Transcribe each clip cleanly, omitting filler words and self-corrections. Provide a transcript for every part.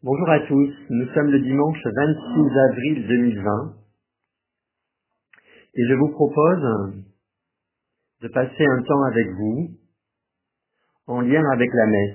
Bonjour à tous, nous sommes le dimanche 26 avril 2020 et je vous propose de passer un temps avec vous en lien avec la messe.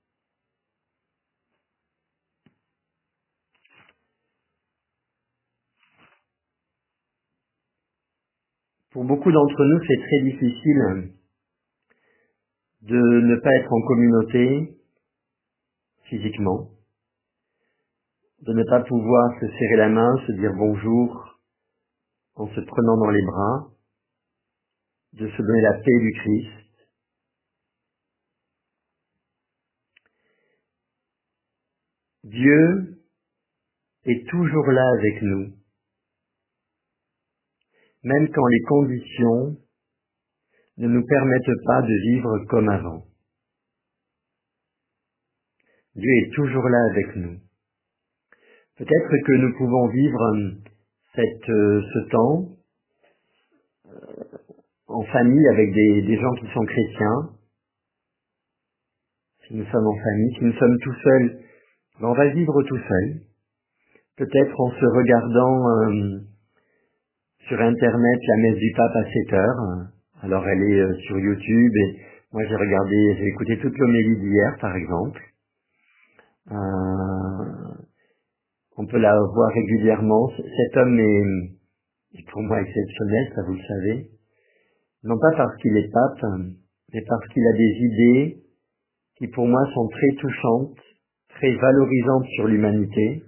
Pour beaucoup d'entre nous, c'est très difficile de ne pas être en communauté physiquement, de ne pas pouvoir se serrer la main, se dire bonjour en se prenant dans les bras, de se donner la paix du Christ. Dieu est toujours là avec nous, même quand les conditions ne nous permettent pas de vivre comme avant. Dieu est toujours là avec nous. Peut-être que nous pouvons vivre ce temps en famille avec des gens qui sont chrétiens. Si nous sommes en famille, si nous sommes tout seuls, ben on va vivre tout seul. Peut-être en se regardant sur Internet la messe du pape à 7 heures. Alors elle est sur YouTube et moi j'ai écouté toute l'homélie d'hier par exemple. On peut la voir régulièrement. Cet homme est pour moi exceptionnel, ça vous le savez. Non pas parce qu'il est pape, mais parce qu'il a des idées qui pour moi sont très touchantes, très valorisantes sur l'humanité.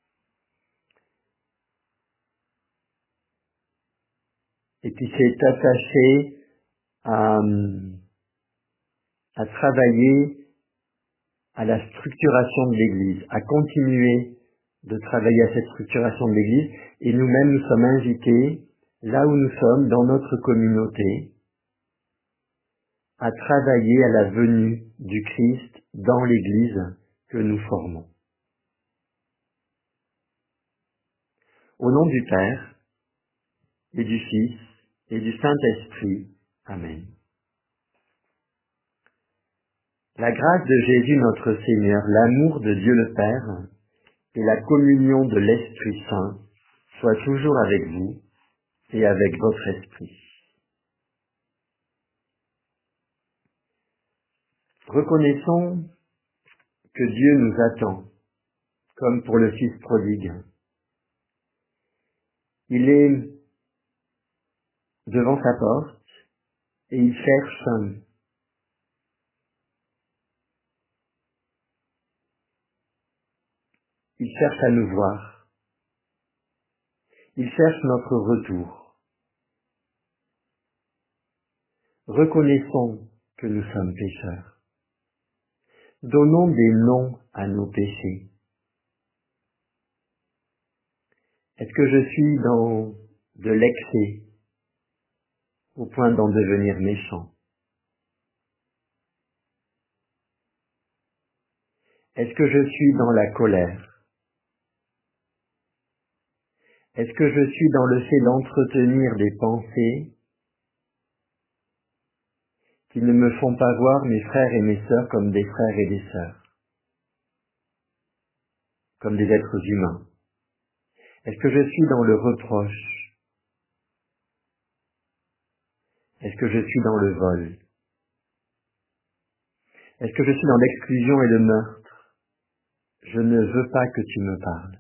Et puis s'est attaché à travailler à la structuration de l'Église, à continuer de travailler à cette structuration de l'Église. Et nous-mêmes, nous sommes invités, là où nous sommes, dans notre communauté, à travailler à la venue du Christ dans l'Église que nous formons. Au nom du Père, et du Fils, et du Saint-Esprit. Amen. La grâce de Jésus notre Seigneur, l'amour de Dieu le Père, et la communion de l'Esprit Saint soient toujours avec vous et avec votre esprit. Reconnaissons que Dieu nous attend, comme pour le Fils prodigue. Il est devant sa porte et il cherche à nous voir. Il cherche notre retour. Reconnaissons que nous sommes pécheurs. Donnons des noms à nos péchés. Est-ce que je suis dans de l'excès au point d'en devenir méchant? Est-ce que je suis dans la colère? Est-ce que je suis dans le fait d'entretenir des pensées qui ne me font pas voir mes frères et mes sœurs comme des frères et des sœurs, comme des êtres humains? Est-ce que je suis dans le reproche? Est-ce que je suis dans le vol? Est-ce que je suis dans l'exclusion et le meurtre? Je ne veux pas que tu me parles.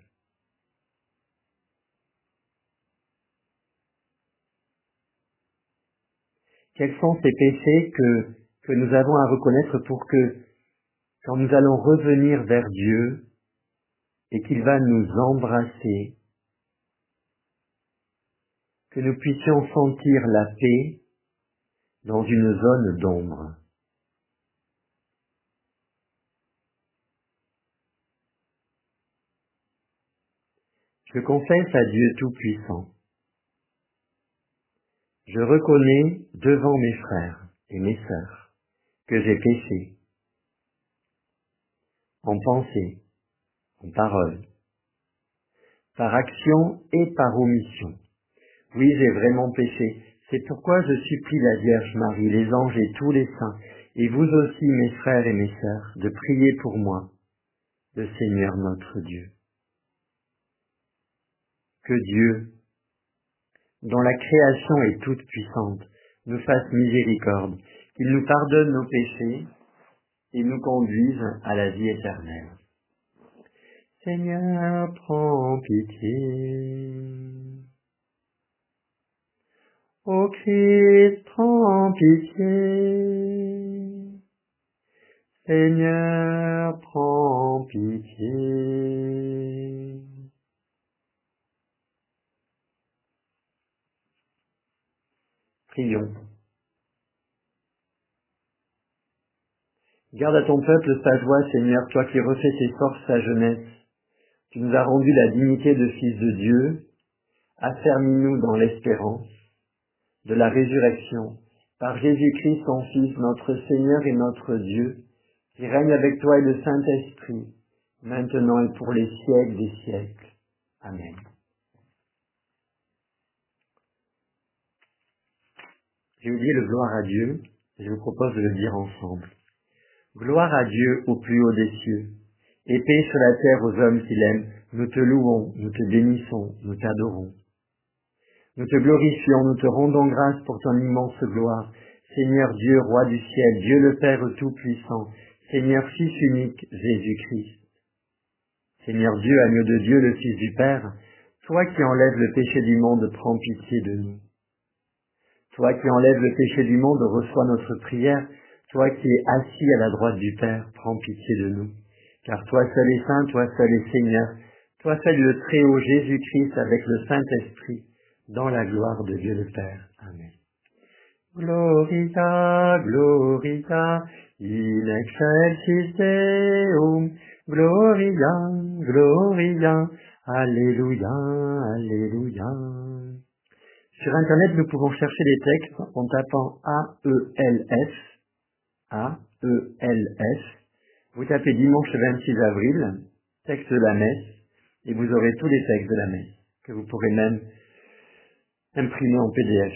Quels sont ces péchés que nous avons à reconnaître pour que, quand nous allons revenir vers Dieu et qu'il va nous embrasser, que nous puissions sentir la paix dans une zone d'ombre? Je confesse à Dieu Tout-Puissant. Je reconnais devant mes frères et mes sœurs que j'ai péché, en pensée, en parole, par action et par omission. Oui, j'ai vraiment péché. C'est pourquoi je supplie la Vierge Marie, les anges et tous les saints, et vous aussi, mes frères et mes sœurs, de prier pour moi, le Seigneur notre Dieu. Que Dieu, dont la création est toute puissante, nous fasse miséricorde, qu'il nous pardonne nos péchés et nous conduise à la vie éternelle. Seigneur, prends pitié. Ô Christ, prends pitié. Seigneur, prends pitié. Prions. Garde à ton peuple sa joie, Seigneur, toi qui refais ses forces sa jeunesse. Tu nous as rendu la dignité de fils de Dieu. Affermis-nous dans l'espérance de la résurrection, par Jésus-Christ, ton Fils, notre Seigneur et notre Dieu, qui règne avec toi et le Saint-Esprit, maintenant et pour les siècles des siècles. Amen. J'ai oublié le gloire à Dieu, et je vous propose de le dire ensemble. Gloire à Dieu au plus haut des cieux, et paix sur la terre aux hommes qui l'aiment. Nous te louons, nous te bénissons, nous t'adorons. Nous te glorifions, nous te rendons grâce pour ton immense gloire. Seigneur Dieu, Roi du ciel, Dieu le Père Tout-Puissant, Seigneur Fils unique, Jésus-Christ. Seigneur Dieu, agneau de Dieu, le Fils du Père, toi qui enlèves le péché du monde, prends pitié de nous. Toi qui enlèves le péché du monde, reçois notre prière. Toi qui es assis à la droite du Père, prends pitié de nous. Car toi seul est saint, toi seul est Seigneur, toi seul le Très-Haut Jésus-Christ avec le Saint-Esprit, dans la gloire de Dieu le Père. Amen. Gloria, Gloria, in excelsis Deum, Gloria, Gloria, Alléluia, Alléluia. Sur Internet, nous pouvons chercher des textes en tapant AELF. Vous tapez dimanche 26 avril, texte de la messe, et vous aurez tous les textes de la messe, que vous pourrez même imprimer en PDF.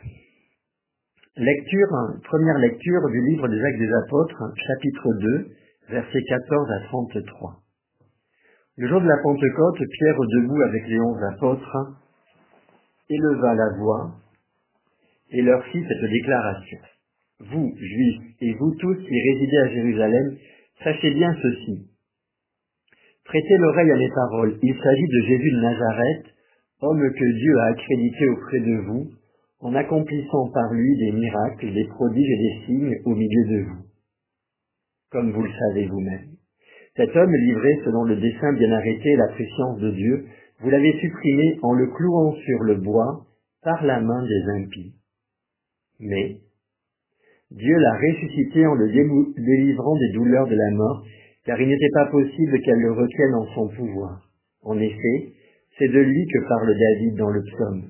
Première lecture du livre des Actes des Apôtres, chapitre 2, versets 14 à 33. Le jour de la Pentecôte, Pierre, debout avec les 11 apôtres, éleva la voix et leur fit cette déclaration. Vous, Juifs, et vous tous qui résidez à Jérusalem, sachez bien ceci. Prêtez l'oreille à mes paroles. Il s'agit de Jésus de Nazareth, homme que Dieu a accrédité auprès de vous, en accomplissant par lui des miracles, des prodiges et des signes au milieu de vous, comme vous le savez vous-même. Cet homme, livré selon le dessein bien arrêté et la préscience de Dieu, vous l'avez supprimé en le clouant sur le bois par la main des impies. Mais Dieu l'a ressuscité en le délivrant des douleurs de la mort, car il n'était pas possible qu'elle le retienne en son pouvoir. En effet, c'est de lui que parle David dans le psaume.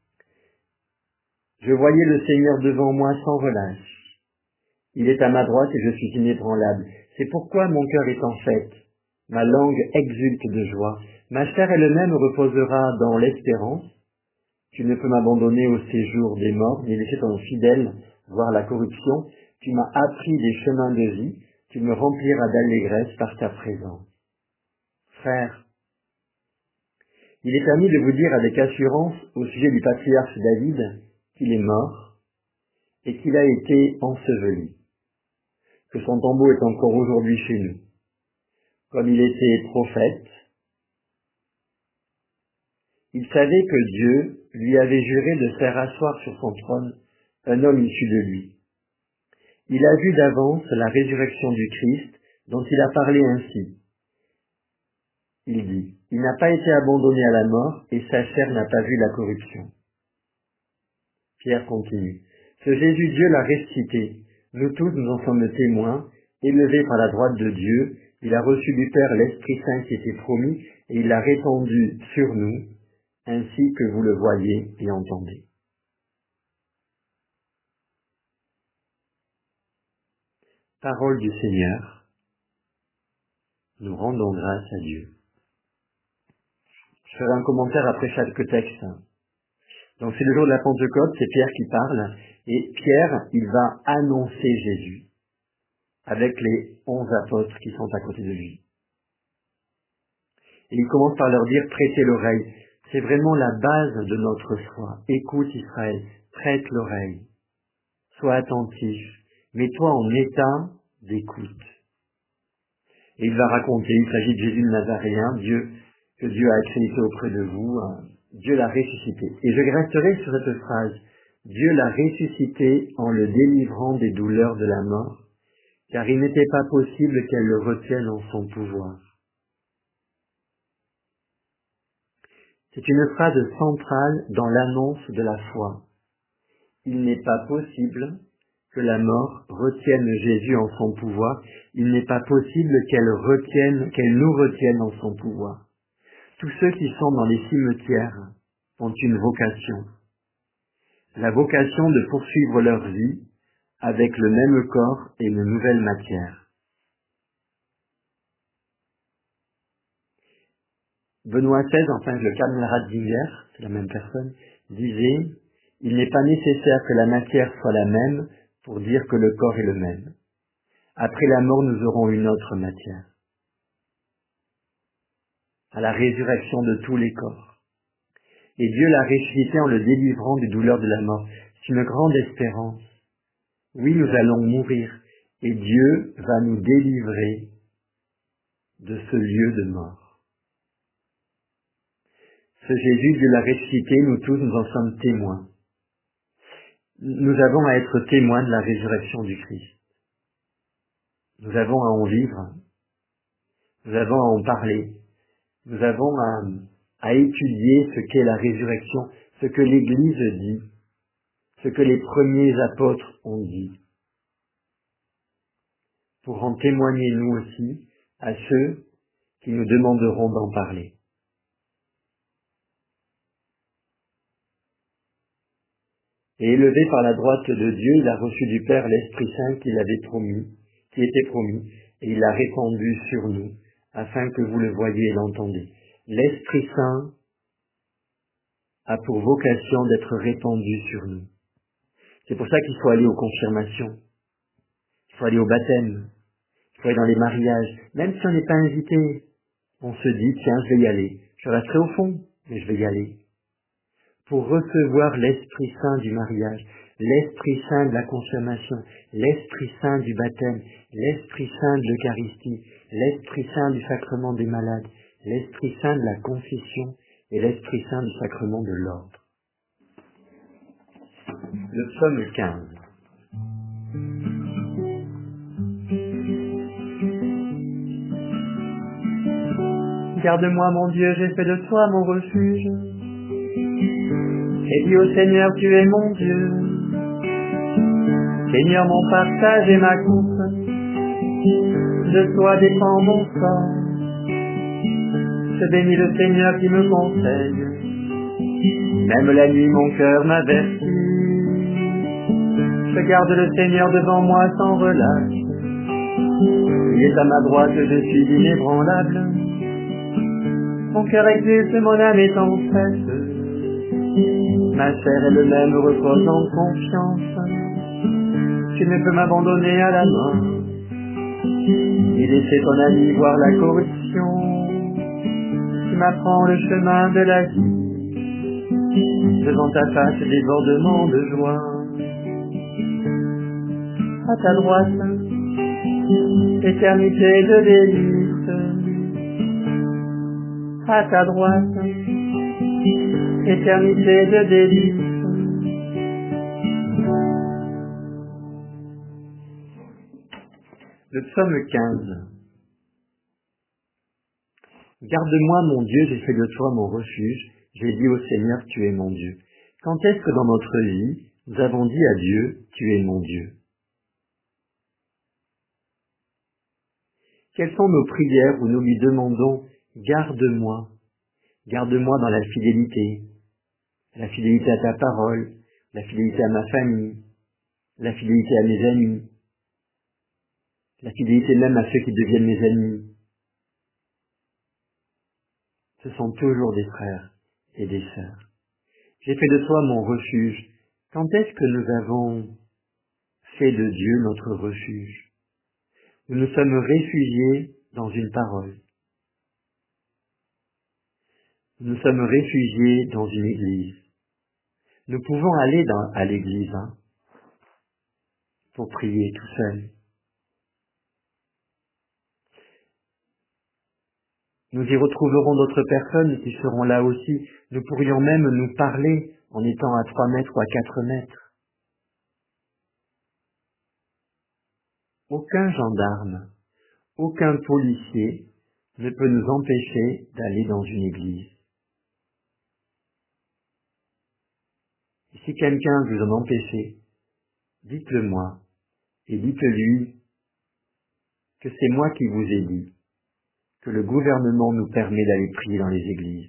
Je voyais le Seigneur devant moi sans relâche. Il est à ma droite et je suis inébranlable. C'est pourquoi mon cœur est en fête. Ma langue exulte de joie. Ma chair elle-même reposera dans l'espérance. Tu ne peux m'abandonner au séjour des morts, ni laisser ton fidèle voir la corruption. Tu m'as appris des chemins de vie. Tu me rempliras d'allégresse par ta présence. Frères, il est permis de vous dire avec assurance au sujet du patriarche David qu'il est mort et qu'il a été enseveli, que son tombeau est encore aujourd'hui chez nous. Comme il était prophète, il savait que Dieu lui avait juré de faire asseoir sur son trône un homme issu de lui. Il a vu d'avance la résurrection du Christ dont il a parlé ainsi. Il dit, il n'a pas été abandonné à la mort et sa chair n'a pas vu la corruption. Pierre continue. Ce Jésus, Dieu l'a ressuscité. Nous tous, nous en sommes témoins. Élevé par la droite de Dieu, il a reçu du Père l'Esprit Saint qui était promis et il l'a répandu sur nous, ainsi que vous le voyez et entendez. Parole du Seigneur. Nous rendons grâce à Dieu. Je ferai un commentaire après chaque texte. Donc c'est le jour de la Pentecôte, c'est Pierre qui parle, et Pierre, il va annoncer Jésus avec les 11 apôtres qui sont à côté de lui. Et il commence par leur dire, prêtez l'oreille. C'est vraiment la base de notre foi. Écoute Israël, prête l'oreille. Sois attentif. Mets-toi en état d'écoute. Et il va raconter, il s'agit de Jésus le Nazaréen, que Dieu a créé auprès de vous, Dieu l'a ressuscité. Et je resterai sur cette phrase, Dieu l'a ressuscité en le délivrant des douleurs de la mort, car il n'était pas possible qu'elle le retienne en son pouvoir. C'est une phrase centrale dans l'annonce de la foi. Il n'est pas possible que la mort retienne Jésus en son pouvoir. Il n'est pas possible qu'elle nous retienne en son pouvoir. Tous ceux qui sont dans les cimetières ont une vocation. La vocation de poursuivre leur vie avec le même corps et une nouvelle matière. Benoît XVI, enfin le cardinal Ratzinger, c'est la même personne, disait « Il n'est pas nécessaire que la matière soit la même pour dire que le corps est le même. Après la mort, nous aurons une autre matière. À la résurrection de tous les corps. Et Dieu l'a ressuscité en le délivrant des douleurs de la mort. C'est une grande espérance. Oui, nous allons mourir, et Dieu va nous délivrer de ce lieu de mort. Ce Jésus, Dieu l'a ressuscité, nous tous, nous en sommes témoins. Nous avons à être témoins de la résurrection du Christ. Nous avons à en vivre, nous avons à en parler, nous avons à étudier ce qu'est la résurrection, ce que l'Église dit, ce que les premiers apôtres ont dit, pour en témoigner nous aussi à ceux qui nous demanderont d'en parler. Et élevé par la droite de Dieu, il a reçu du Père l'Esprit Saint qui était promis, et il l'a répandu sur nous, afin que vous le voyiez et l'entendez. L'Esprit Saint a pour vocation d'être répandu sur nous. C'est pour ça qu'il faut aller aux confirmations, il faut aller au baptême, il faut aller dans les mariages. Même si on n'est pas invité, on se dit, tiens, je vais y aller. Je resterai au fond, mais je vais y aller. Pour recevoir l'Esprit Saint du mariage, l'Esprit Saint de la confirmation, l'Esprit Saint du baptême, l'Esprit Saint de l'Eucharistie, l'Esprit Saint du sacrement des malades, l'Esprit Saint de la confession et l'Esprit Saint du sacrement de l'ordre. Le psaume 15. Garde-moi, mon Dieu, j'ai fait de toi mon refuge. Et dis au Seigneur, tu es mon Dieu. Seigneur, mon partage et ma coupe. De toi dépend mon sang. Je bénis le Seigneur qui me conseille. Même la nuit, mon cœur m'avertit. Je garde le Seigneur devant moi sans relâche. Il est à ma droite, je suis inébranlable. Mon cœur exulte, mon âme est en fête. Ma chair et le même repose en confiance. Tu ne peux m'abandonner à la main. Et laisser ton ami voir la corruption. Tu m'apprends le chemin de la vie. Devant ta face, débordement de joie. À ta droite, éternité de délices. À ta droite, éternité de délices. Le psaume 15. Garde-moi, mon Dieu, j'ai fait de toi mon refuge. J'ai dit au Seigneur, tu es mon Dieu. Quand est-ce que dans notre vie, nous avons dit à Dieu, tu es mon Dieu? Quelles sont nos prières où nous lui demandons, garde-moi, garde-moi dans la fidélité à ta parole, la fidélité à ma famille, la fidélité à mes amis, la fidélité même à ceux qui deviennent mes amis. Ce sont toujours des frères et des sœurs. J'ai fait de toi mon refuge. Quand est-ce que nous avons fait de Dieu notre refuge? Nous nous sommes réfugiés dans une parole. Nous sommes réfugiés dans une église. Nous pouvons aller à l'église pour prier tout seul. Nous y retrouverons d'autres personnes qui seront là aussi. Nous pourrions même nous parler en étant à 3 mètres ou à 4 mètres. Aucun gendarme, aucun policier ne peut nous empêcher d'aller dans une église. Et si quelqu'un vous en empêche, dites-le moi et dites-lui que c'est moi qui vous ai dit que le gouvernement nous permet d'aller prier dans les églises.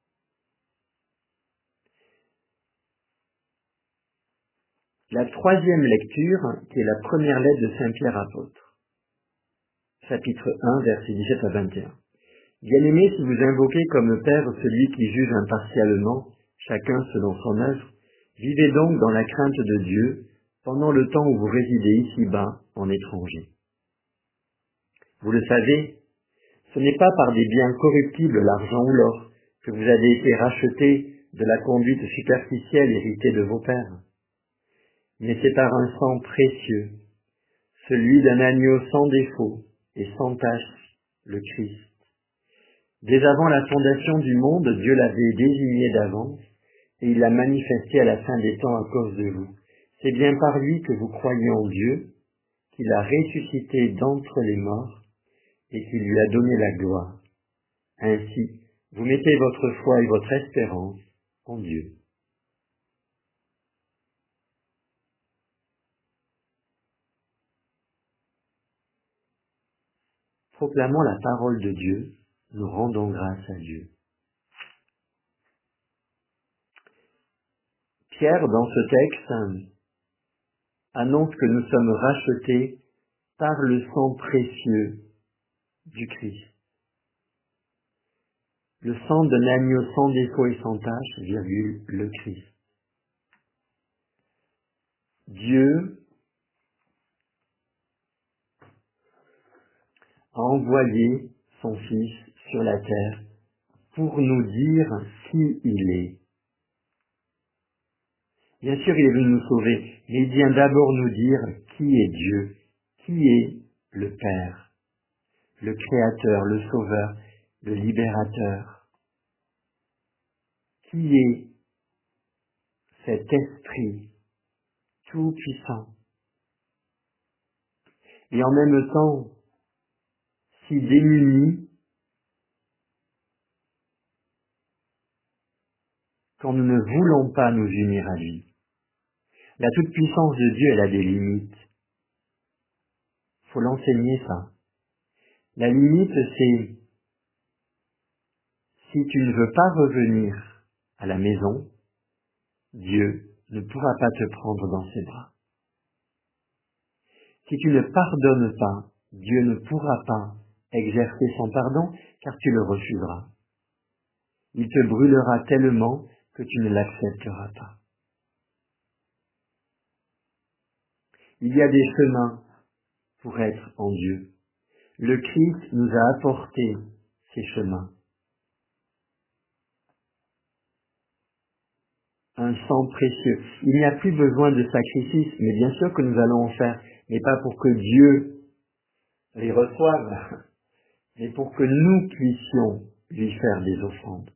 La 3e lecture, qui est la première lettre de Saint Pierre apôtre, chapitre 1, versets 17 à 21. Bien-aimés, si vous invoquez comme Père celui qui juge impartialement, chacun selon son œuvre, vivez donc dans la crainte de Dieu pendant le temps où vous résidez ici-bas en étranger. Vous le savez, ce n'est pas par des biens corruptibles, l'argent ou l'or, que vous avez été rachetés de la conduite superficielle héritée de vos pères, mais c'est par un sang précieux, celui d'un agneau sans défaut et sans tache, le Christ. Dès avant la fondation du monde, Dieu l'avait désigné d'avance, et il l'a manifesté à la fin des temps à cause de vous. C'est bien par lui que vous croyez en Dieu, qu'il a ressuscité d'entre les morts, et qu'il lui a donné la gloire. Ainsi, vous mettez votre foi et votre espérance en Dieu. Proclamons la parole de Dieu, nous rendons grâce à Dieu. Pierre, dans ce texte, annonce que nous sommes rachetés par le sang précieux du Christ. Le sang d'un agneau sans défaut et sans tache, le Christ. Dieu a envoyé son Fils sur la terre pour nous dire qui il est. Bien sûr, il est venu nous sauver, mais il vient d'abord nous dire qui est Dieu, qui est le Père, le Créateur, le Sauveur, le Libérateur, qui est cet Esprit tout-puissant. Et en même temps, si démunis, quand nous ne voulons pas nous unir à lui. La toute-puissance de Dieu, elle a des limites. Faut l'enseigner, ça. La limite, c'est si tu ne veux pas revenir à la maison, Dieu ne pourra pas te prendre dans ses bras. Si tu ne pardonnes pas, Dieu ne pourra pas exercer son pardon, car tu le refuseras. Il te brûlera tellement que tu ne l'accepteras pas. Il y a des chemins pour être en Dieu. Le Christ nous a apporté ces chemins. Un sang précieux. Il n'y a plus besoin de sacrifice, mais bien sûr que nous allons en faire, mais pas pour que Dieu les reçoive, mais pour que nous puissions lui faire des offrandes.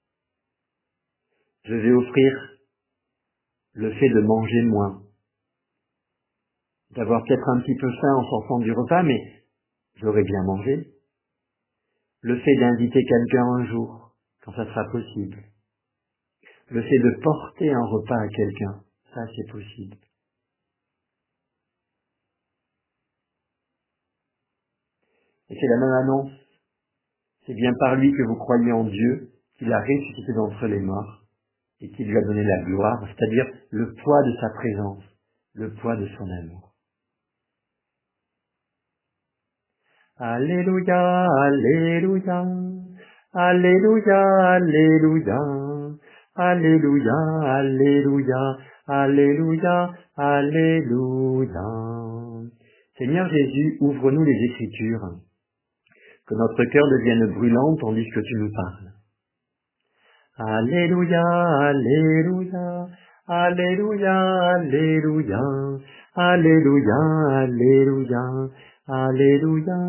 Je vais offrir le fait de manger moins, d'avoir peut-être un petit peu faim en sortant du repas, mais j'aurai bien mangé. Le fait d'inviter quelqu'un un jour, quand ça sera possible. Le fait de porter un repas à quelqu'un, ça c'est possible. Et c'est la même annonce. C'est bien par lui que vous croyez en Dieu, qu'il a ressuscité d'entre les morts, et qu'il lui a donné la gloire, c'est-à-dire le poids de sa présence, le poids de son amour. Alléluia, Alléluia, Alléluia, Alléluia, Alléluia, Alléluia, Alléluia, Alléluia. Seigneur Jésus, ouvre-nous les Écritures, que notre cœur devienne brûlant tandis que tu nous parles. Alléluia, Alléluia, Alléluia, Alléluia, Alléluia, Alléluia, Alléluia,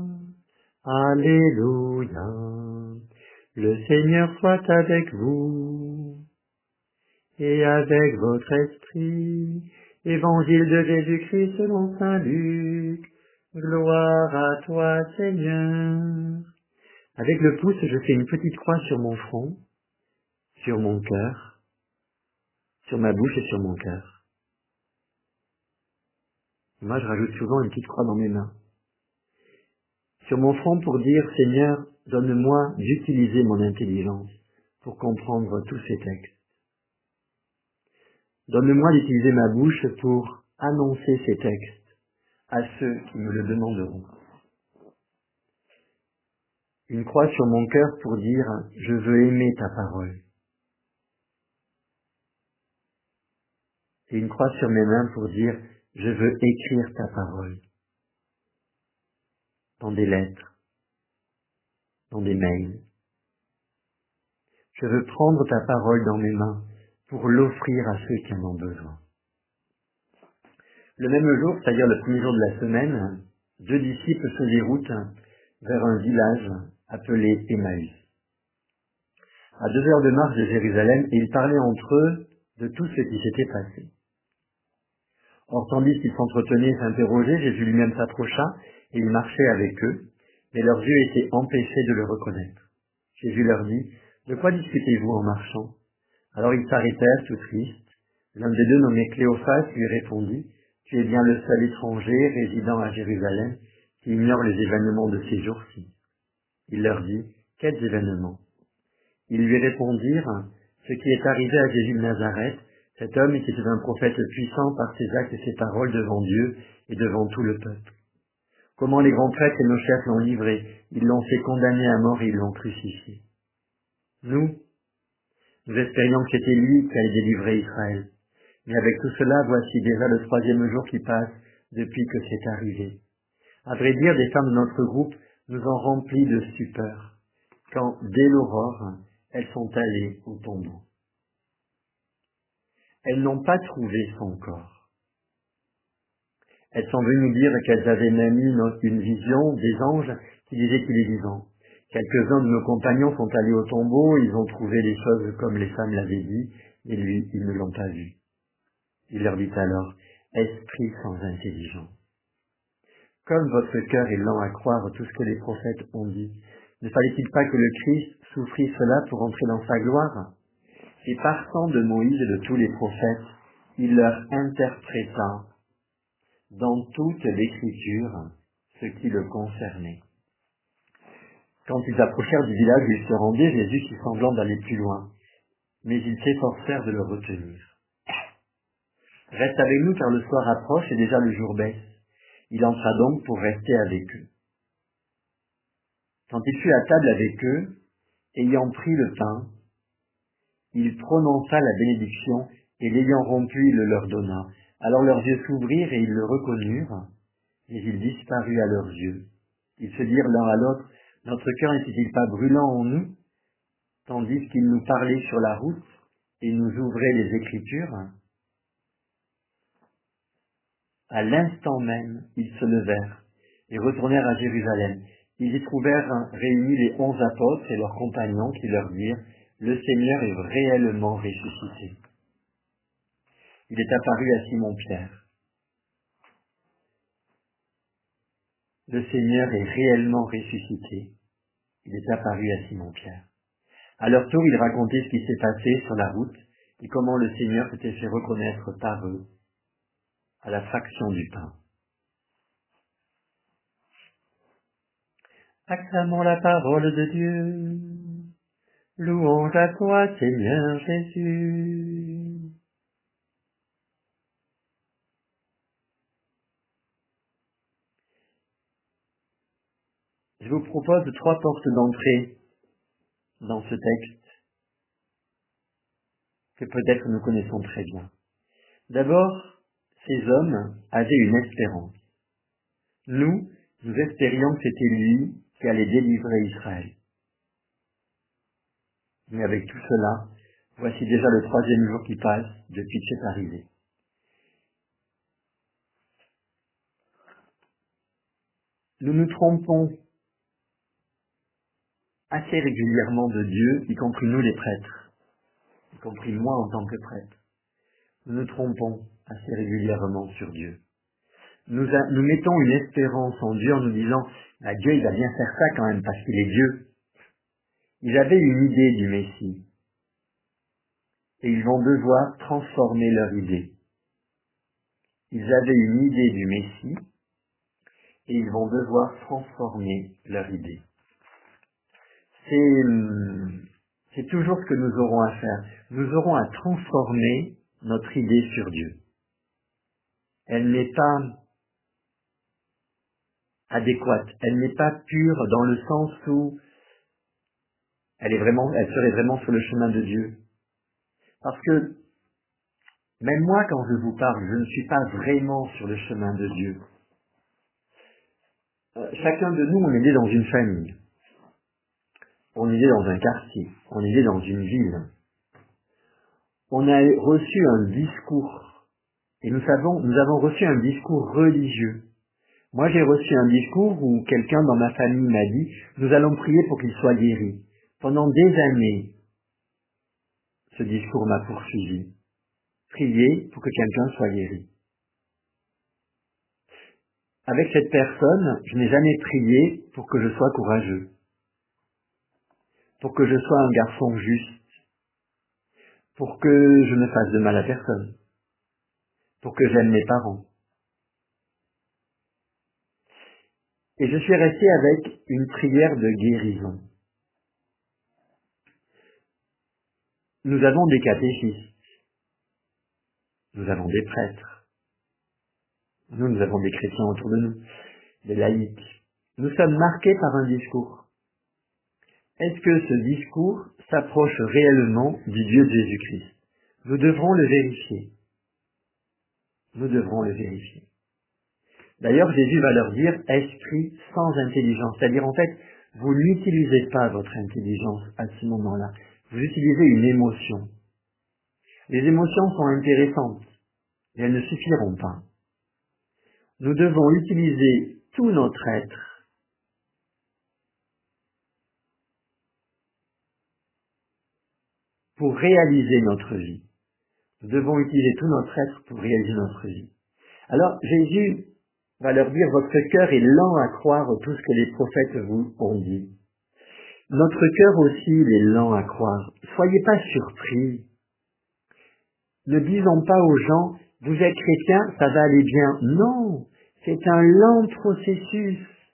Alléluia. Le Seigneur soit avec vous et avec votre esprit. Évangile de Jésus-Christ selon saint Luc. Gloire à toi, Seigneur. Avec le pouce, je fais une petite croix sur mon front, sur mon cœur, sur ma bouche et sur mon cœur. Moi, je rajoute souvent une petite croix dans mes mains. Sur mon front pour dire, Seigneur, donne-moi d'utiliser mon intelligence pour comprendre tous ces textes. Donne-moi d'utiliser ma bouche pour annoncer ces textes à ceux qui me le demanderont. Une croix sur mon cœur pour dire, je veux aimer ta parole. Et une croix sur mes mains pour dire, je veux écrire ta parole. Dans des lettres, dans des mails. Je veux prendre ta parole dans mes mains pour l'offrir à ceux qui en ont besoin. Le même jour, c'est-à-dire le premier jour de la semaine, 2 disciples se déroutent vers un village appelé Emmaüs. À 2 heures de marche de Jérusalem, et ils parlaient entre eux de tout ce qui s'était passé. Or, tandis qu'ils s'entretenaient et s'interrogeaient, Jésus lui-même s'approcha et il marchait avec eux, mais leurs yeux étaient empêchés de le reconnaître. Jésus leur dit, « De quoi discutez-vous en marchant ?» Alors ils s'arrêtèrent tout tristes. L'un des deux, nommé Cléophas, lui répondit, « Tu es bien le seul étranger résidant à Jérusalem qui ignore les événements de ces jours-ci. » Il leur dit, « Quels événements ?» Ils lui répondirent, « Ce qui est arrivé à Jésus de Nazareth, cet homme qui était un prophète puissant par ses actes et ses paroles devant Dieu et devant tout le peuple. Comment les grands prêtres et nos chefs l'ont livré, ils l'ont fait condamner à mort et ils l'ont crucifié. Nous espérions que c'était lui qui allait délivrer Israël. Mais avec tout cela, voici déjà le 3e jour qui passe depuis que c'est arrivé. À vrai dire, des femmes de notre groupe nous ont remplis de stupeur, quand, dès l'aurore, elles sont allées au tombeau. Elles n'ont pas trouvé son corps. Elles sont venues nous dire qu'elles avaient même eu une vision des anges qui disaient qu'il est vivant. Quelques-uns de nos compagnons sont allés au tombeau, ils ont trouvé les choses comme les femmes l'avaient dit, et lui, ils ne l'ont pas vu. Il leur dit alors, « Esprit sans intelligence. Comme votre cœur est lent à croire tout ce que les prophètes ont dit, ne fallait-il pas que le Christ souffrit cela pour entrer dans sa gloire ?» Et partant de Moïse et de tous les prophètes, il leur interpréta dans toute l'Écriture ce qui le concernait. Quand ils approchèrent du village où ils se rendaient, Jésus fit semblant d'aller plus loin, mais ils s'efforcèrent de le retenir. « Reste avec nous car le soir approche et déjà le jour baisse. » Il entra donc pour rester avec eux. Quand il fut à table avec eux, ayant pris le pain, il prononça la bénédiction et l'ayant rompu, il le leur donna. Alors leurs yeux s'ouvrirent et ils le reconnurent, mais il disparut à leurs yeux. Ils se dirent l'un à l'autre, « Notre cœur n'était-il pas brûlant en nous, tandis qu'il nous parlait sur la route et nous ouvrait les Écritures ?» À l'instant même, ils se levèrent et retournèrent à Jérusalem. Ils y trouvèrent réunis les 11 apôtres et leurs compagnons qui leur dirent, « Le Seigneur est réellement ressuscité. Il est apparu à Simon-Pierre. » Le Seigneur est réellement ressuscité. Il est apparu à Simon-Pierre. À leur tour, ils racontaient ce qui s'est passé sur la route et comment le Seigneur s'était fait reconnaître par eux à la fraction du pain. Acclamons la parole de Dieu. Louange à toi, Seigneur Jésus. Je vous propose 3 portes d'entrée dans ce texte que peut-être nous connaissons très bien. D'abord, ces hommes avaient une espérance. Nous espérions que c'était lui qui allait délivrer Israël. Mais avec tout cela, voici déjà le 3e jour qui passe depuis que c'est arrivé. Nous nous trompons assez régulièrement de Dieu, y compris nous les prêtres, y compris moi en tant que prêtre. Nous nous trompons assez régulièrement sur Dieu. Nous mettons une espérance en Dieu en nous disant « Dieu, il va bien faire ça quand même, parce qu'il est Dieu. » Ils avaient une idée du Messie, et ils vont devoir transformer leur idée. Ils avaient une idée du Messie, et ils vont devoir transformer leur idée. C'est toujours ce que nous aurons à faire. Nous aurons à transformer notre idée sur Dieu. Elle n'est pas adéquate, elle n'est pas pure dans le sens où elle serait vraiment sur le chemin de Dieu. Parce que même moi, quand je vous parle, je ne suis pas vraiment sur le chemin de Dieu. Chacun de nous, on est né dans une famille, on est né dans un quartier, on est né dans une ville. On a reçu un discours, et nous avons reçu un discours religieux. Moi, j'ai reçu un discours où quelqu'un dans ma famille m'a dit « Nous allons prier pour qu'il soit guéri ». Pendant des années, ce discours m'a poursuivi. Prier pour que quelqu'un soit guéri. Avec cette personne, je n'ai jamais prié pour que je sois courageux, pour que je sois un garçon juste, pour que je ne fasse de mal à personne, pour que j'aime mes parents. Et je suis resté avec une prière de guérison. Nous avons des catéchistes, nous avons des prêtres, nous avons des chrétiens autour de nous, des laïcs. Nous sommes marqués par un discours. Est-ce que ce discours s'approche réellement du Dieu de Jésus-Christ? Nous devrons le vérifier. Nous devrons le vérifier. D'ailleurs, Jésus va leur dire esprit sans intelligence. C'est-à-dire, en fait, vous n'utilisez pas votre intelligence à ce moment-là. Vous utilisez une émotion. Les émotions sont intéressantes, mais elles ne suffiront pas. Nous devons utiliser tout notre être pour réaliser notre vie. Nous devons utiliser tout notre être pour réaliser notre vie. Alors, Jésus va leur dire, votre cœur est lent à croire tout ce que les prophètes vous ont dit. Notre cœur aussi, il est lent à croire. Soyez pas surpris. Ne disons pas aux gens, vous êtes chrétien, ça va aller bien. Non, c'est un lent processus.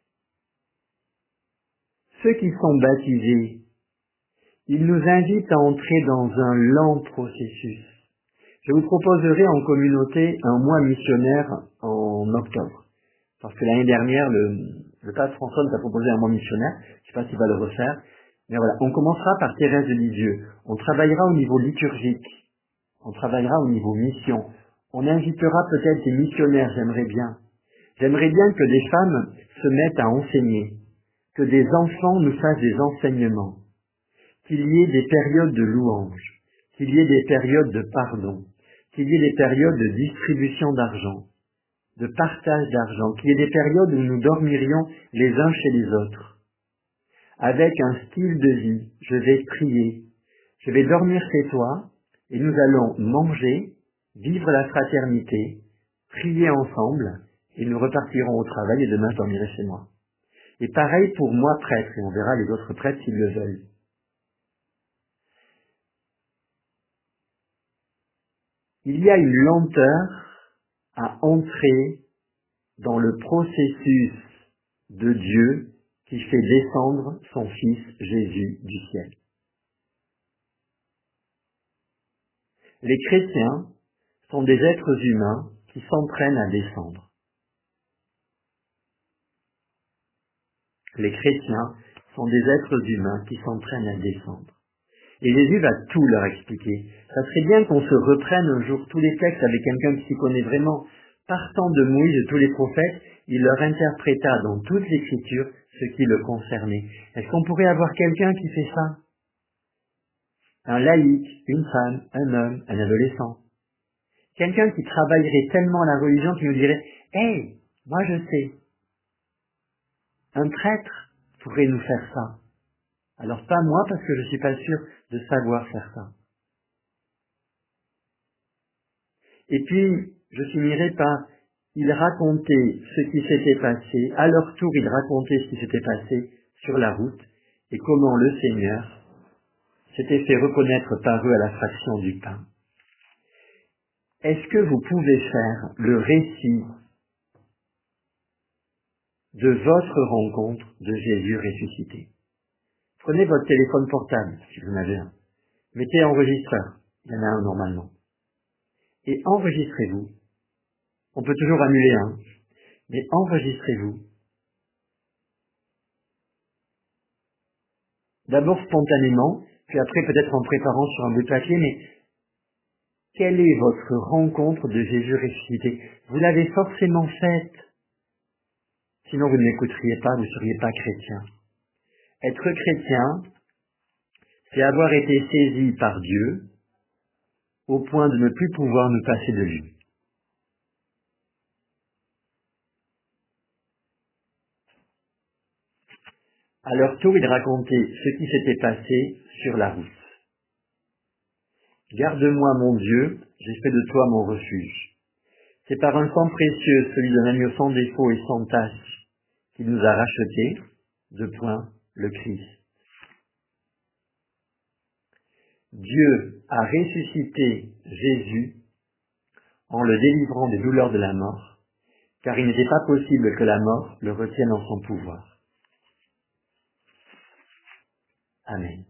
Ceux qui sont baptisés, ils nous invitent à entrer dans un lent processus. Je vous proposerai en communauté un mois missionnaire en octobre. Parce que l'année dernière, le pape François nous a proposé un mois missionnaire. Je ne sais pas s'il va le refaire. Mais voilà, on commencera par Thérèse de Lisieux. On travaillera au niveau liturgique. On travaillera au niveau mission. On invitera peut-être des missionnaires, j'aimerais bien. J'aimerais bien que des femmes se mettent à enseigner. Que des enfants nous fassent des enseignements. Qu'il y ait des périodes de louange. Qu'il y ait des périodes de pardon. Qu'il y ait des périodes de distribution d'argent. De partage d'argent, qu'il y ait des périodes où nous dormirions les uns chez les autres. Avec un style de vie, je vais prier, je vais dormir chez toi, et nous allons manger, vivre la fraternité, prier ensemble, et nous repartirons au travail, et demain je dormirai chez moi. Et pareil pour moi prêtre, et on verra les autres prêtres s'ils le veulent. Il y a une lenteur à entrer dans le processus de Dieu qui fait descendre son Fils Jésus du ciel. Les chrétiens sont des êtres humains qui s'entraînent à descendre. Les chrétiens sont des êtres humains qui s'entraînent à descendre. Et Jésus va tout leur expliquer. Ça serait bien qu'on se reprenne un jour tous les textes avec quelqu'un qui s'y connaît vraiment. Partant de Moïse et de tous les prophètes, il leur interpréta dans toute l'Écriture ce qui le concernait. Est-ce qu'on pourrait avoir quelqu'un qui fait ça? un laïc, une femme, un homme, un adolescent. Quelqu'un qui travaillerait tellement la religion qui nous dirait « Hey, moi je sais, un prêtre pourrait nous faire ça. Alors pas moi parce que je suis pas sûr de savoir faire ça. » Et puis, je finirai par « Ils racontaient ce qui s'était passé, à leur tour ils racontaient ce qui s'était passé sur la route et comment le Seigneur s'était fait reconnaître par eux à la fraction du pain. » Est-ce que vous pouvez faire le récit de votre rencontre de Jésus ressuscité? Prenez votre téléphone portable, si vous en avez un. Mettez enregistreur, il y en a un normalement. Et enregistrez-vous. On peut toujours annuler un, mais enregistrez-vous. D'abord spontanément, puis après peut-être en préparant sur un bout de papier, mais quelle est votre rencontre de Jésus ressuscité? Vous l'avez forcément faite. Sinon vous ne m'écouteriez pas, vous ne seriez pas chrétien. Être chrétien, c'est avoir été saisi par Dieu au point de ne plus pouvoir nous passer de lui. À leur tour, ils racontaient ce qui s'était passé sur la route. Garde-moi, mon Dieu, j'ai fait de toi mon refuge. C'est par un sang précieux, celui d'un agneau sans défaut et sans tache, qu'il nous a rachetés, le Christ. Dieu a ressuscité Jésus en le délivrant des douleurs de la mort, car il n'était pas possible que la mort le retienne en son pouvoir. Amen.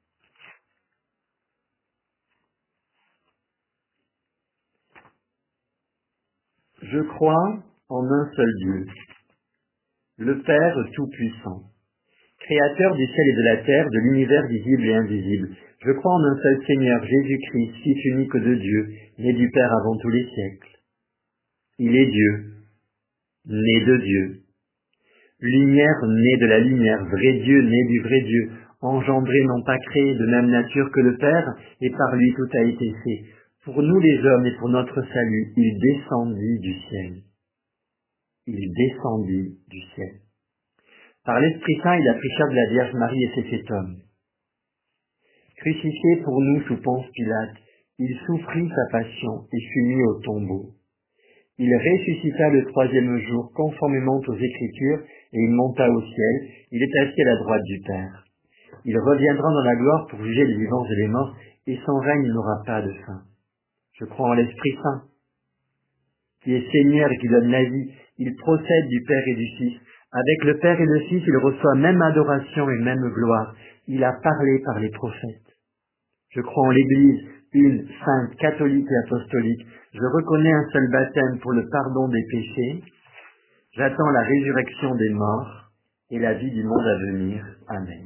Je crois en un seul Dieu, le Père Tout-Puissant, Créateur du ciel et de la terre, de l'univers visible et invisible. Je crois en un seul Seigneur, Jésus-Christ, Fils unique de Dieu, né du Père avant tous les siècles. Il est Dieu, né de Dieu. Lumière née de la lumière, vrai Dieu né du vrai Dieu, engendré non pas créé de même nature que le Père, et par lui tout a été fait. Pour nous les hommes et pour notre salut, il descendit du ciel. Il descendit du ciel. Par l'Esprit Saint, il a pris chair de la Vierge Marie et s'est fait homme. Crucifié pour nous sous Ponce Pilate, il souffrit sa passion et fut mis au tombeau. Il ressuscita le troisième jour conformément aux Écritures et il monta au ciel, il est assis à la droite du Père. Il reviendra dans la gloire pour juger les vivants et les morts et son règne n'aura pas de fin. Je crois en l'Esprit Saint, qui est Seigneur et qui donne la vie. Il procède du Père et du Fils. Avec le Père et le Fils, il reçoit même adoration et même gloire. Il a parlé par les prophètes. Je crois en l'Église, une, sainte, catholique et apostolique. Je reconnais un seul baptême pour le pardon des péchés. J'attends la résurrection des morts et la vie du monde à venir. Amen.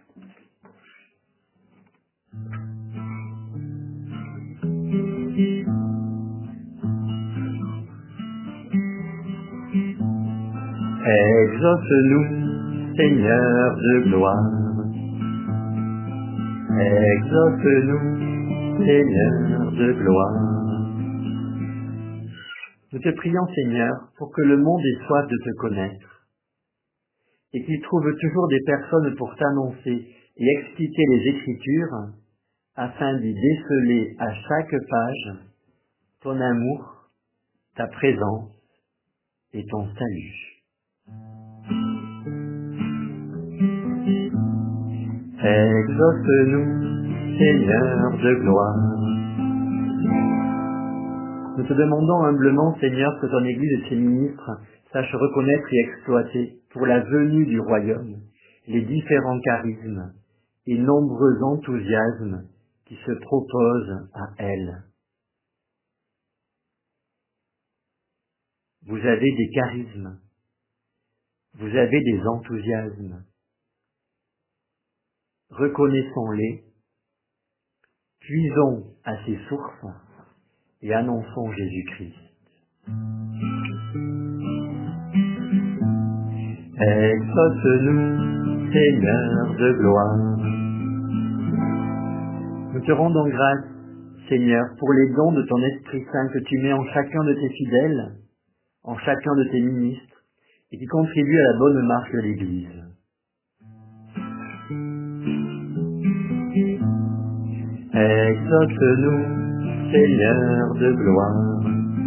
Exauce-nous, Seigneur de gloire. Exauce-nous, Seigneur de gloire. Nous te prions, Seigneur, pour que le monde ait soif de te connaître et qu'il trouve toujours des personnes pour t'annoncer et expliquer les Écritures afin d'y déceler à chaque page ton amour, ta présence et ton salut. Exauce-nous, Seigneur de gloire. Nous te demandons humblement, Seigneur, que ton Église et ses ministres sachent reconnaître et exploiter, pour la venue du royaume, les différents charismes et nombreux enthousiasmes qui se proposent à elle. Vous avez des charismes, vous avez des enthousiasmes. Reconnaissons-les, puisons à ces sources et annonçons Jésus-Christ. Exauce-nous, Seigneur de gloire. Nous te rendons grâce, Seigneur, pour les dons de ton Esprit Saint que tu mets en chacun de tes fidèles, en chacun de tes ministres, et qui contribuent à la bonne marche de l'Église. Exauce-nous, Seigneur de gloire.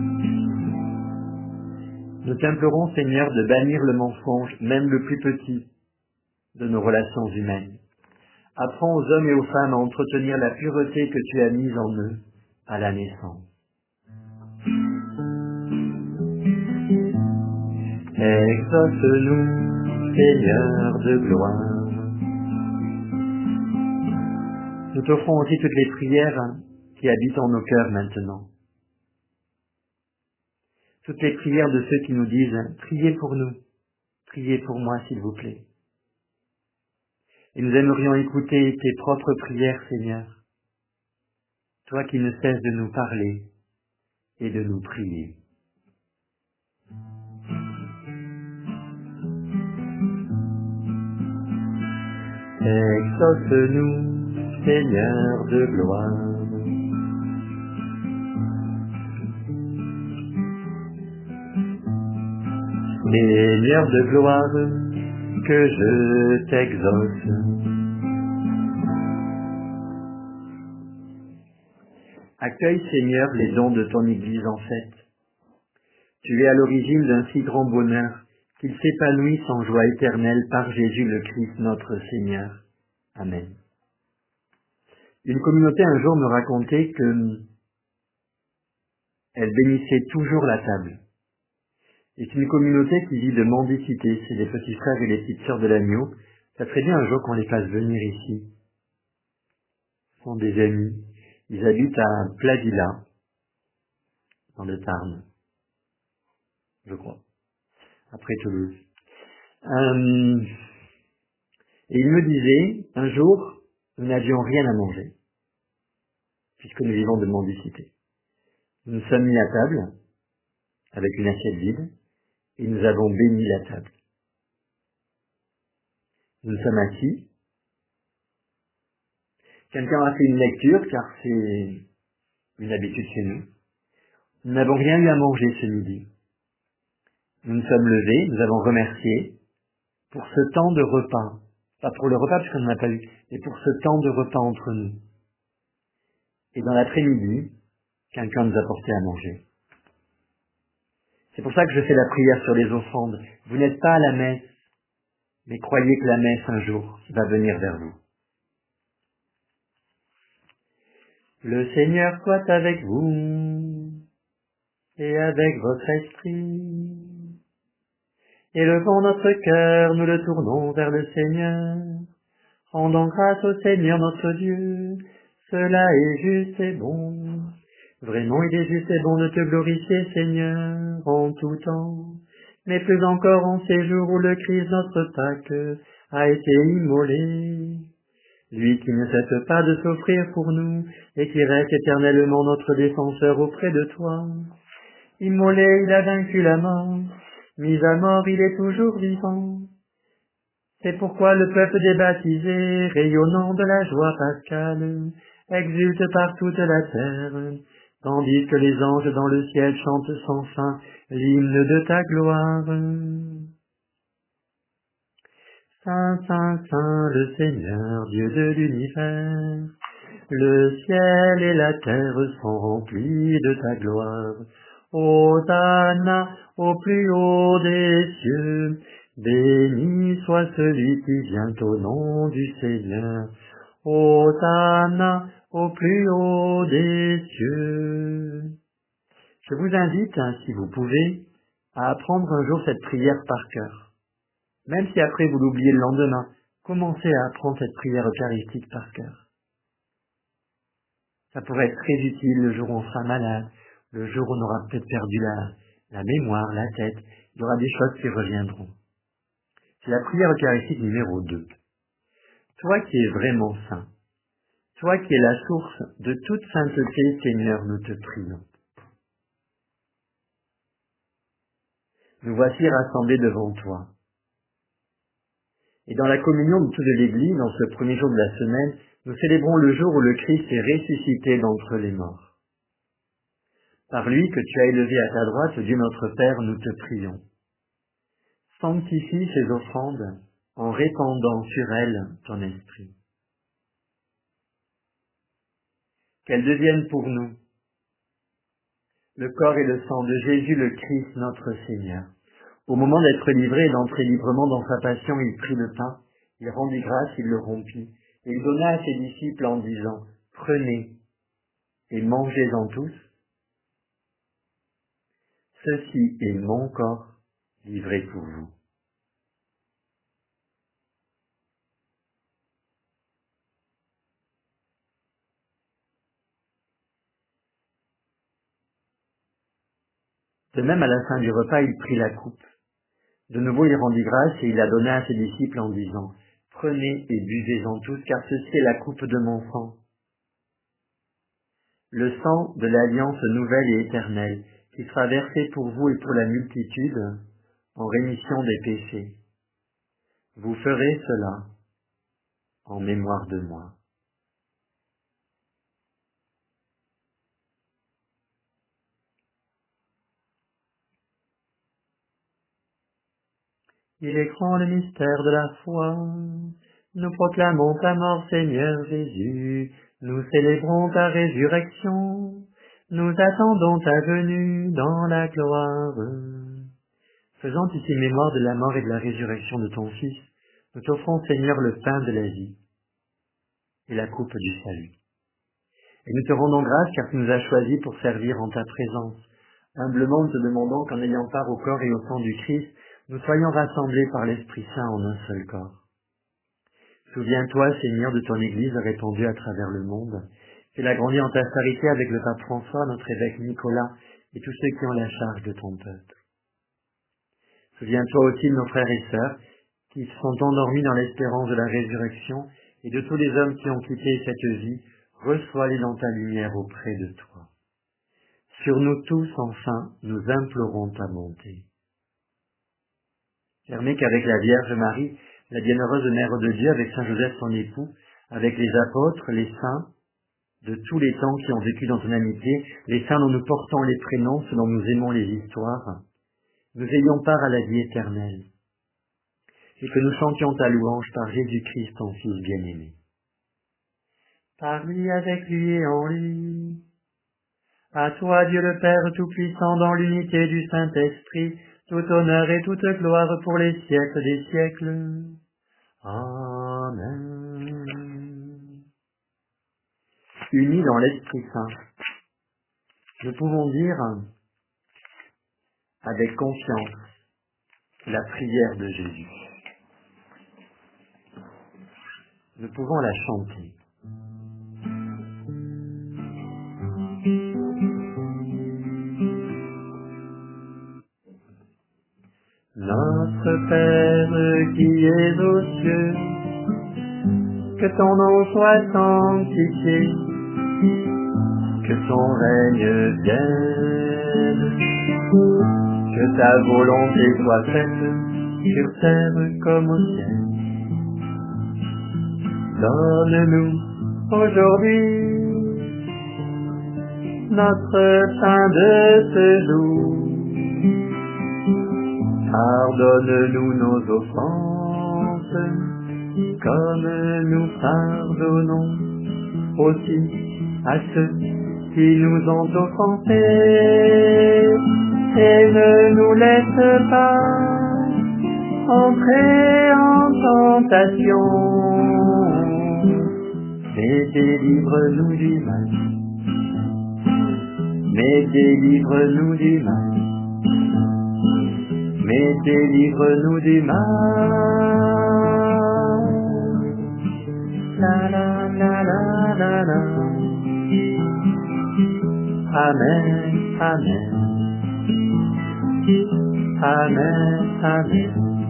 Nous t'implorons, Seigneur, de bannir le mensonge, même le plus petit, de nos relations humaines. Apprends aux hommes et aux femmes à entretenir la pureté que tu as mise en eux à la naissance. Exauce-nous, Seigneur de gloire. Nous t'offrons aussi toutes les prières qui habitent en nos cœurs maintenant. Toutes les prières de ceux qui nous disent « Priez pour nous, priez pour moi s'il vous plaît ». Et nous aimerions écouter tes propres prières, Seigneur, toi qui ne cesses de nous parler et de nous prier. Exauce-nous, Seigneur de gloire. Seigneur de gloire, que je t'exauce. Accueille, Seigneur, les dons de ton Église en fête. Tu es à l'origine d'un si grand bonheur qu'il s'épanouisse en joie éternelle par Jésus le Christ notre Seigneur. Amen. Une communauté un jour me racontait que elle bénissait toujours la table. Et c'est une communauté qui vit de mendicité, c'est les petits frères et les petites sœurs de l'agneau. Ça serait bien un jour qu'on les fasse venir ici. Ce sont des amis. Ils habitent à Plavilla, dans le Tarn, je crois, après Toulouse. Et ils me disaient, un jour, nous n'avions rien à manger, puisque nous vivons de mendicité. Nous nous sommes mis à table, avec une assiette vide, et nous avons béni la table. Nous nous sommes assis. Quelqu'un a fait une lecture, car c'est une habitude chez nous. Nous n'avons rien eu à manger ce midi. Nous nous sommes levés, nous avons remercié pour ce temps de repas. Pas pour le repas, puisqu'on n'en a pas eu, mais pour ce temps de repas entre nous. Et dans l'après-midi, quelqu'un nous a porté à manger. C'est pour ça que je fais la prière sur les offrandes. Vous n'êtes pas à la messe, mais croyez que la messe un jour va venir vers vous. Le Seigneur soit avec vous et avec votre esprit. Élevons notre cœur, nous le tournons vers le Seigneur. Rendons grâce au Seigneur notre Dieu. Cela est juste et bon. Vraiment, il est juste et bon de te glorifier, Seigneur, en tout temps. Mais plus encore en ces jours où le Christ, notre Pâque, a été immolé. Lui qui ne cesse pas de s'offrir pour nous et qui reste éternellement notre défenseur auprès de toi. Immolé, il a vaincu la mort. Mis à mort, il est toujours vivant. C'est pourquoi le peuple des baptisés, rayonnant de la joie pascale, exulte par toute la terre, tandis que les anges dans le ciel chantent sans fin l'hymne de ta gloire. Saint, Saint, Saint, le Seigneur, Dieu de l'univers, le ciel et la terre sont remplis de ta gloire. Hosanna au plus haut des cieux, béni soit celui qui vient au nom du Seigneur. Hosanna au plus haut des cieux. Je vous invite, si vous pouvez, à apprendre un jour cette prière par cœur. Même si après vous l'oubliez le lendemain, commencez à apprendre cette prière eucharistique par cœur. Ça pourrait être très utile le jour où on sera malade, le jour où on aura peut-être perdu la mémoire, la tête. Il y aura des choses qui reviendront. C'est la prière eucharistique numéro 2. Toi qui es vraiment saint, toi qui es la source de toute sainteté, Seigneur, nous te prions. Nous voici rassemblés devant toi. Et dans la communion de toute l'Église, dans ce premier jour de la semaine, Nous célébrons le jour où le Christ est ressuscité d'entre les morts. Par lui que tu as élevé à ta droite, Dieu notre Père, nous te prions. Sanctifie ces offrandes en répandant sur elles ton esprit. Qu'elles deviennent pour nous le corps et le sang de Jésus le Christ notre Seigneur. Au moment d'être livré et d'entrer librement dans sa passion, il prit le pain, il rendit grâce, il le rompit, et il donna à ses disciples en disant, « Prenez et mangez-en tous, ceci est mon corps livré pour vous. » De même, à la fin du repas, il prit la coupe. De nouveau, il rendit grâce et il la donna à ses disciples en disant, « Prenez et buvez-en tous, car ceci est la coupe de mon sang, le sang de l'alliance nouvelle et éternelle, qui sera versé pour vous et pour la multitude en rémission des péchés. Vous ferez cela en mémoire de moi. » Il est grand le mystère de la foi. Nous proclamons ta mort, Seigneur Jésus. Nous célébrons ta résurrection. Nous attendons ta venue dans la gloire. Faisant ici mémoire de la mort et de la résurrection de ton Fils, nous t'offrons, Seigneur, le pain de la vie et la coupe du salut. Et nous te rendons grâce car tu nous as choisis pour servir en ta présence. Humblement, nous te demandons qu'en ayant part au corps et au sang du Christ, nous soyons rassemblés par l'Esprit Saint en un seul corps. Souviens-toi, Seigneur, de ton Église répandue à travers le monde. Fais-la grandir en ta charité avec le pape François, notre évêque Nicolas et tous ceux qui ont la charge de ton peuple. Souviens-toi aussi de nos frères et sœurs qui se sont endormis dans l'espérance de la résurrection et de tous les hommes qui ont quitté cette vie. Reçois-les dans ta lumière auprès de toi. Sur nous tous, enfin, nous implorons ta bonté. Permets qu'avec la Vierge Marie, la bienheureuse Mère de Dieu, avec Saint Joseph son époux, avec les apôtres, les saints, de tous les temps qui ont vécu dans ton amitié, les saints dont nous portons les prénoms, ceux dont nous aimons les histoires, nous ayons part à la vie éternelle, et que nous chantions ta louange par Jésus-Christ, ton Fils bien-aimé. Par lui, avec lui et en lui, à toi Dieu le Père Tout-Puissant, dans l'unité du Saint-Esprit, tout honneur et toute gloire pour les siècles des siècles. Amen. Unis dans l'Esprit Saint, nous pouvons dire avec confiance la prière de Jésus. Nous pouvons la chanter. Notre Père qui es aux cieux, que ton nom soit sanctifié, que ton règne vienne, que ta volonté soit faite sur terre comme au ciel. Donne-nous aujourd'hui notre pain de ce jour. Pardonne-nous nos offenses, comme nous pardonnons aussi à ceux qui nous ont offensés. Et ne nous laisse pas entrer en tentation, mais délivre-nous du mal. Mais délivre-nous du mal. Mais délivre-nous du mal. La la la la la la. Amen, amen. Amen, amen.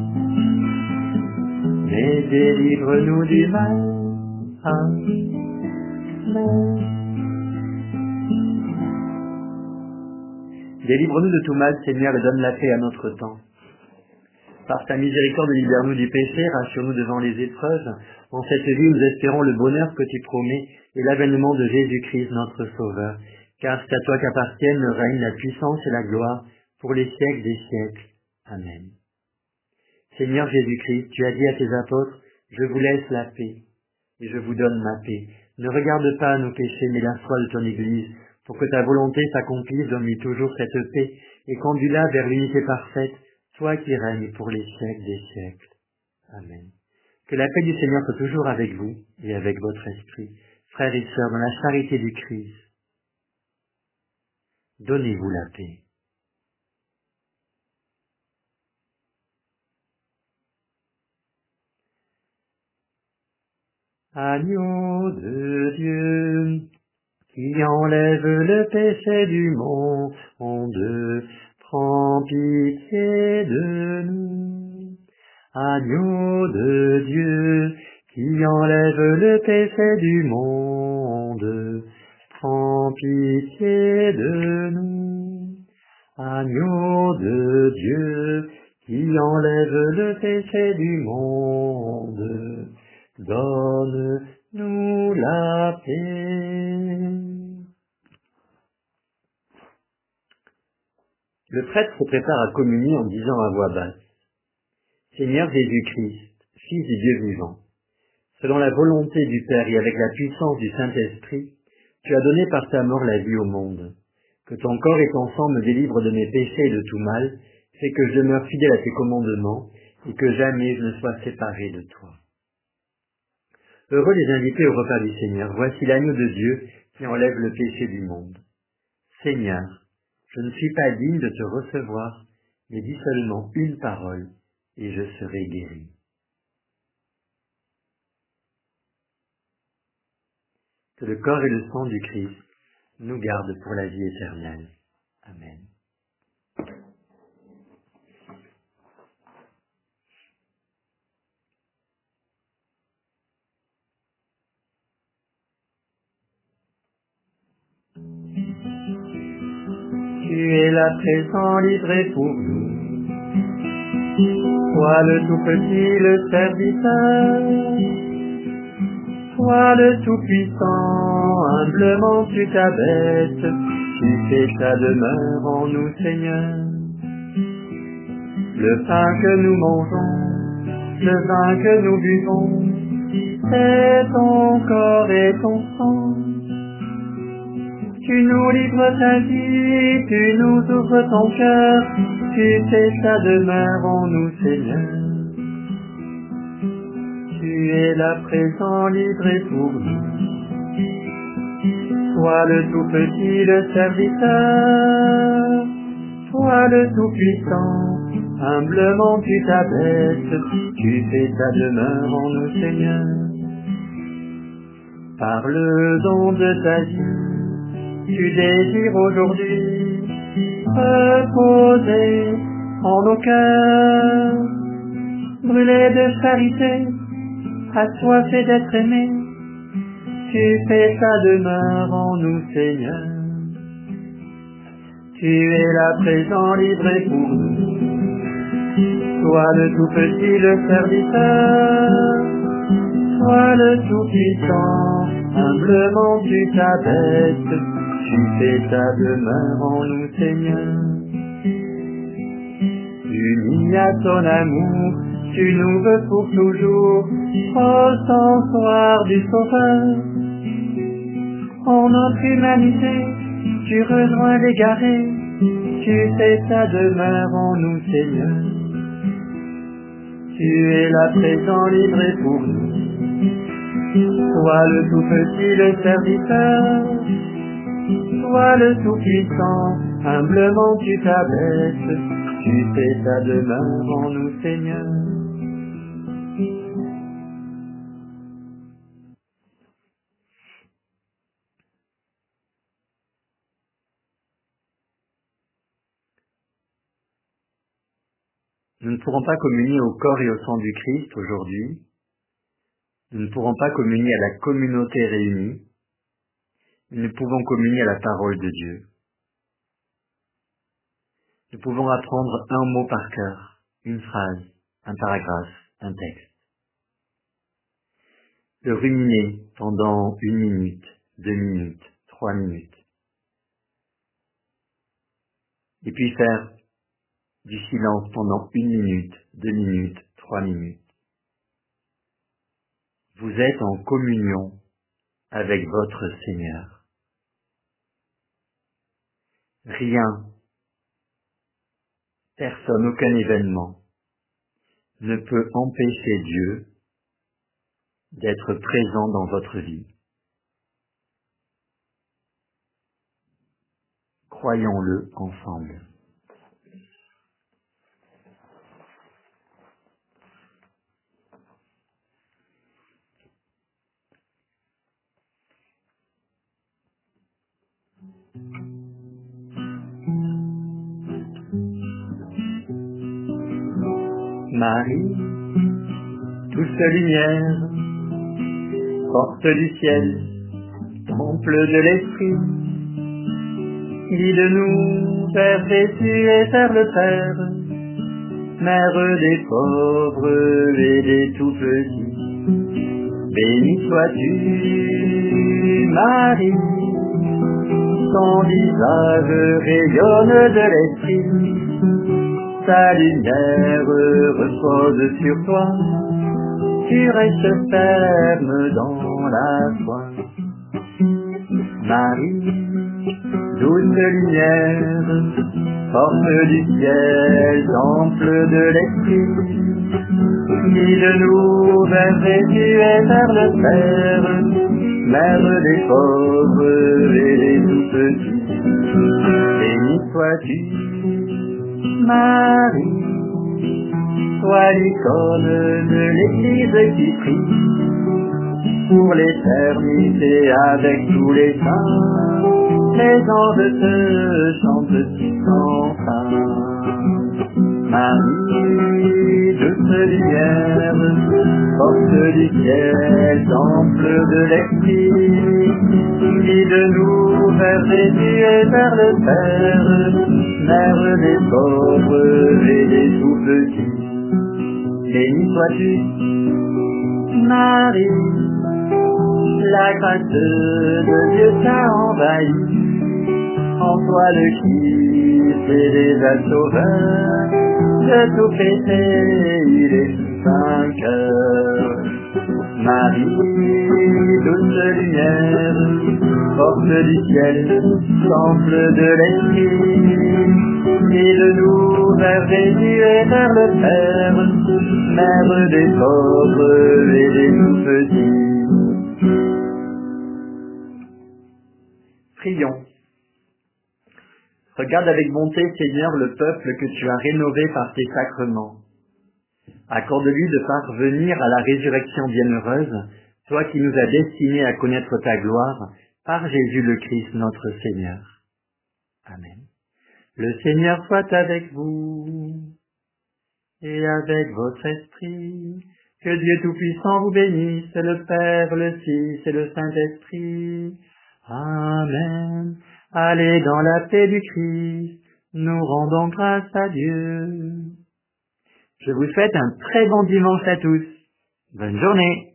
Mais délivre-nous du mal. Amen. Délivre-nous de tout mal, Seigneur, et donne la paix à notre temps. Par ta miséricorde, libère-nous du péché, rassure-nous devant les épreuves. En cette vie, nous espérons le bonheur que tu promets et l'avènement de Jésus-Christ, notre Sauveur. Car c'est à toi qu'appartiennent le règne, la puissance et la gloire pour les siècles des siècles. Amen. Seigneur Jésus-Christ, tu as dit à tes apôtres, je vous laisse la paix et je vous donne ma paix. Ne regarde pas nos péchés, mais la foi de ton Église, pour que ta volonté s'accomplisse, donne-lui toujours cette paix et conduis-la vers l'unité parfaite, toi qui règnes pour les siècles des siècles. Amen. Que la paix du Seigneur soit toujours avec vous et avec votre esprit. Frères et sœurs, dans la charité du Christ, donnez-vous la paix. Agneau de Dieu, qui enlève le péché du monde, prends pitié de nous. Agneau de Dieu, qui enlève le péché du monde, prends pitié de nous. Agneau de Dieu, qui enlève le péché du monde, donne-nous la paix. Le prêtre se prépare à communier en disant à voix basse, Seigneur Jésus-Christ, Fils du Dieu vivant, selon la volonté du Père et avec la puissance du Saint-Esprit, tu as donné par ta mort la vie au monde. Que ton corps et ton sang me délivrent de mes péchés et de tout mal, fais que je demeure fidèle à tes commandements et que jamais je ne sois séparé de toi. Heureux les invités au repas du Seigneur, voici l'agneau de Dieu qui enlève le péché du monde. Seigneur, je ne suis pas digne de te recevoir, mais dis seulement une parole et je serai guéri. Que le corps et le sang du Christ nous gardent pour la vie éternelle. Amen. Tu es là présent, livré pour nous. Toi le tout petit, le serviteur. Toi le tout-puissant, humblement tu t'abaisses. Tu fais ta demeure en nous, Seigneur. Le pain que nous mangeons, le vin que nous buvons, c'est ton corps et ton sang. Tu nous livres ta vie, tu nous ouvres ton cœur, tu fais ta demeure en nous, Seigneur. Tu es là présent, livré pour nous. Toi le tout petit, le serviteur, toi le tout puissant, humblement tu t'abaisses, tu fais ta demeure en nous, Seigneur. Par le don de ta vie, tu désires aujourd'hui reposer en nos cœurs, brûler de charité, assoiffé d'être aimé, tu fais ta demeure en nous, Seigneur. Tu es là présent, livré pour nous. Toi le tout petit, le serviteur, toi le tout puissant, humblement tu t'abaisses, tu fais ta demeure en nous, Seigneur. Unis à ton amour, tu nous veux pour toujours, au sanctuaire du Sauveur. En notre humanité, tu rejoins l'égaré, tu fais ta demeure en nous, Seigneur. Tu es là présent, livré pour nous. Toi le tout petit, le serviteur, toi le tout puissant, humblement tu t'abaisses, tu fais ta demeure en nous, Seigneur. Nous ne pourrons pas communier au corps et au sang du Christ aujourd'hui. Nous ne pourrons pas communier à la communauté réunie. Nous pouvons communier à la parole de Dieu. Nous pouvons apprendre un mot par cœur, une phrase, un paragraphe, un texte. Le ruminer pendant 1 minute, 2 minutes, 3 minutes. Et puis faire du silence pendant 1 minute, 2 minutes, 3 minutes. Vous êtes en communion avec votre Seigneur. Rien, personne, aucun événement ne peut empêcher Dieu d'être présent dans votre vie. Croyons-le ensemble. Marie, douce lumière, porte du ciel, temple de l'esprit, guide-nous vers Jésus et vers le Père, mère des pauvres et des tout-petits. Bénie sois-tu, Marie, ton visage rayonne de l'esprit, ta lumière repose sur toi, tu restes ferme dans la foi. Marie, douce lumière, porte du ciel, temple de l'esprit, guide-nous vers Jésus et vers le Père, mère des pauvres et des tout-petits. Bénie sois-tu, Marie, sois l'icône de l'Église qui prie, pour l'éternité avec tous les saints, les anges te chantent sans fin. Marie, douce lumière, porte du ciel, temple de l'esprit, guide-nous vers Jésus et vers le Père, mère des pauvres et des tout-petits. Bénie sois-tu, Marie, la grâce de Dieu t'a envahi, en toi le Christ est déjà sauveur, de tout péché il est vainqueur. Marie, douce lumière, porte du ciel, temple de l'esprit, guide-nous vers Jésus et vers le Père, mère des pauvres et des tout-petits. Prions. Regarde avec bonté, Seigneur, le peuple que tu as rénové par tes sacrements. Accorde-lui de parvenir à la résurrection bienheureuse, toi qui nous as destinés à connaître ta gloire, par Jésus le Christ notre Seigneur. Amen. Le Seigneur soit avec vous et avec votre esprit. Que Dieu Tout-Puissant vous bénisse, le Père, le Fils et le Saint-Esprit. Amen. Allez dans la paix du Christ, nous rendons grâce à Dieu. Je vous souhaite un très bon dimanche à tous. Bonne journée.